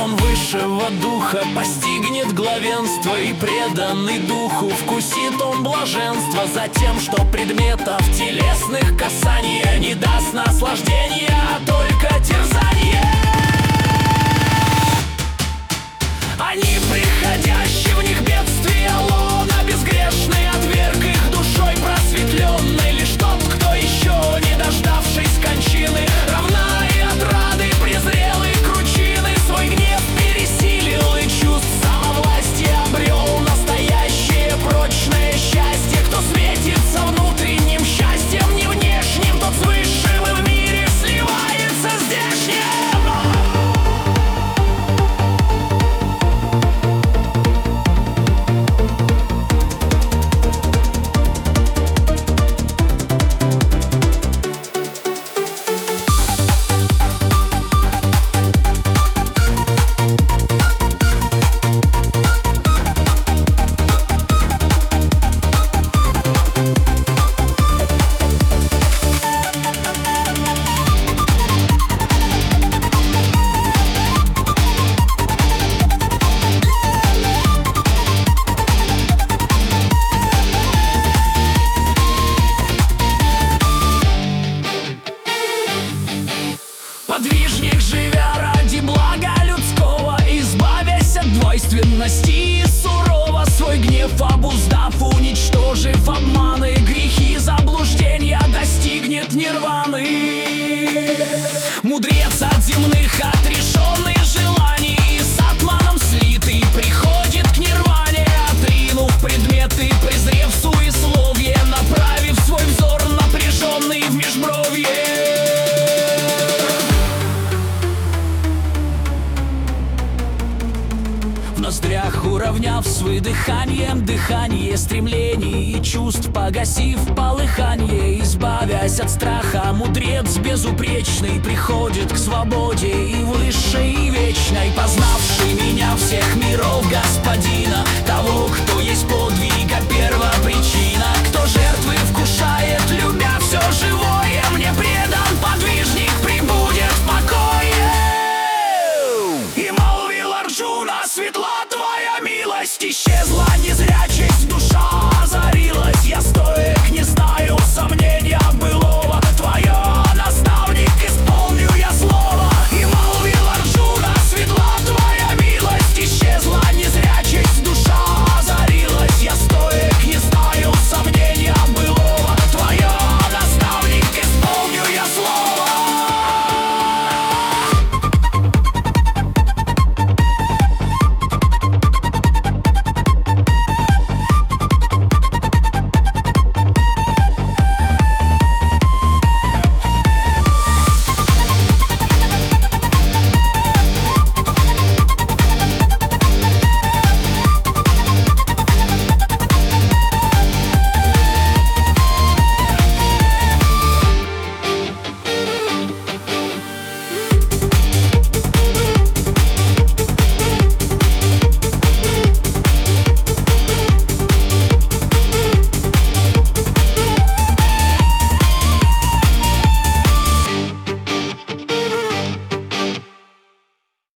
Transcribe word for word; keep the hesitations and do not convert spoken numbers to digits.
закон высшего духа постигнет главенство, и преданный духу вкусит он блаженство. За тем, что предметов телесных касания не даст наслаждения, а только терзания. Они, приходящие в них бедствия лона, безгрешный отверг их душой просветленной. Лишь тот, кто еще не дождавшись кончины, равна и отрады презрел и кручины, свой гнев пересилил и чувств самовластия обрел настоящее прочное счастье. Кто светится внутренним счастьем, не внешним, тот с высшим и в мире сливается здешним. Подвижник, живя ради блага людского, избавясь от двойственности и сурово, свой гнев обуздав, уничтожив обманы, грехи, заблуждения, достигнет нирваны. Мудрец от земных отрешенный желаний, с атманом слитый приходит к нирване, отринув предметы, презрев суесловие, направив свой взор напряженный в межбровье. В ноздрях уравняв с выдыханием дыхание стремлений и чувств, погасив полыханье, избавясь от страха, мудрец безупречный приходит к свободе и высшей, и вечной, познавший меня всех миров господина, того, кто есть подвига первопричина, кто жертвы вкушает, любя все живое, мне предан подвижник, прибудет в покое. И молвил Арджуна: светла твоя милость, исчезла не зря